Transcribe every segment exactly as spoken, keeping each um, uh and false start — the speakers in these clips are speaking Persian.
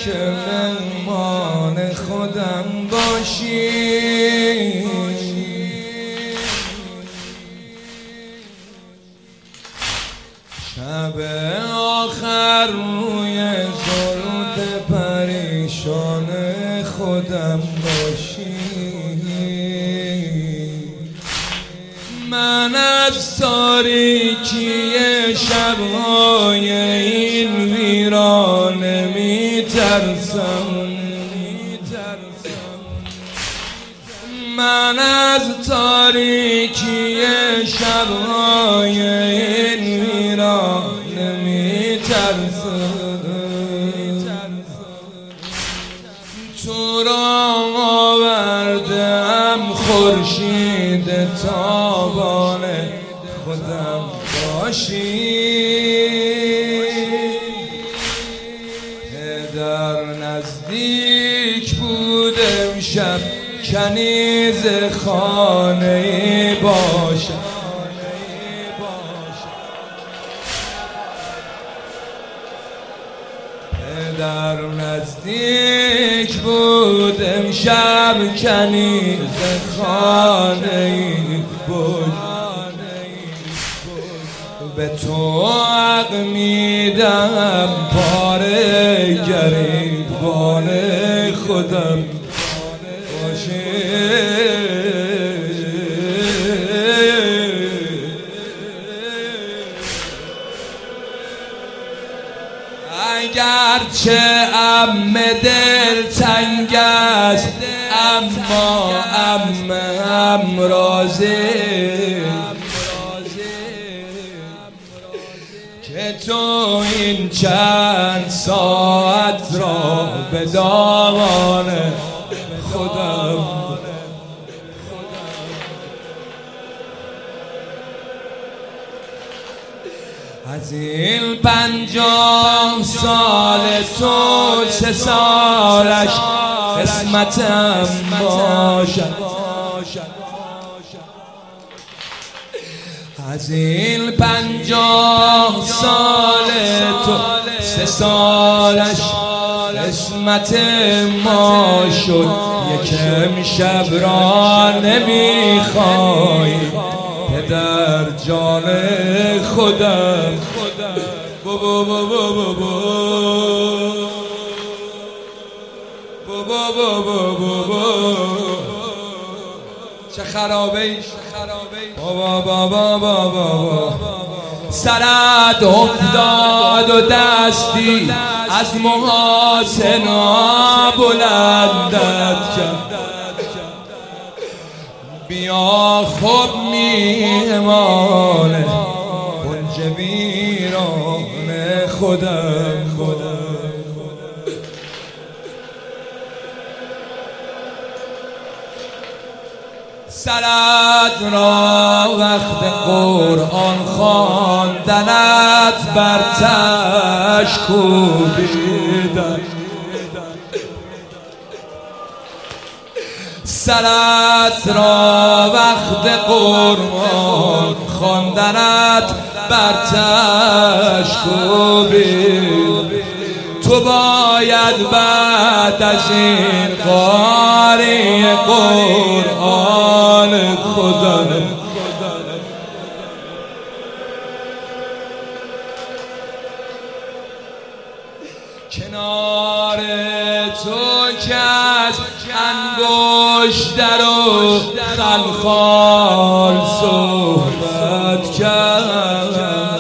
که مهمان خودم باشی. شب آخر روی زلف پریشان خودم باشی. من از تاریکی شب‌های این ویرانه می‌ترسم. من از تاریکی شب‌های این ویرانه می‌ترسم. تو را آوردم خورشید تابان خودم باشی. در نزدیک بود امشب کنیز خانه باشم. در نزدیک بود امشب کنیز خانه باشم. به تو حق میدم پاره گریبان خودم باشه. اگرچه عم دل تنگ است اما عم هم راضی که تو این چند ساعت را به دامان خودم. از این پنجاه سال تو سه سالش قسمتم باشد. از این پنجاه سال تو سه سالش قسمت ما شد. یکم شب را نمیخوای پدر جان خودم. بابا بابا بابا بابا بابا بابا چه خرابه‌ای بابا بابا بابا. سرت افتاد و دستی از محاسنا بلندت کرد. بیا خب میهمان کنج ویران خودم. سرت را وقت قرآن خواندنت بر تش کوبیدن. سرت را وقت قرآن خواندنت بر تش کوبید. تو باید بعد از این قاری قرآن خدا کنار تو که از انگشتر و خلخال صحبت کرد.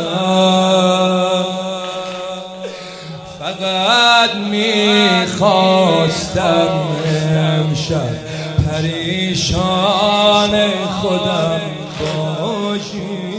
فقط میخواستم امشب پریشان خودم باشی.